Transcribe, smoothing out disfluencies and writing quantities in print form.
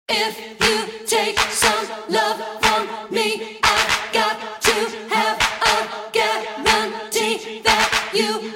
If you take some love from me, I got to have a guarantee that you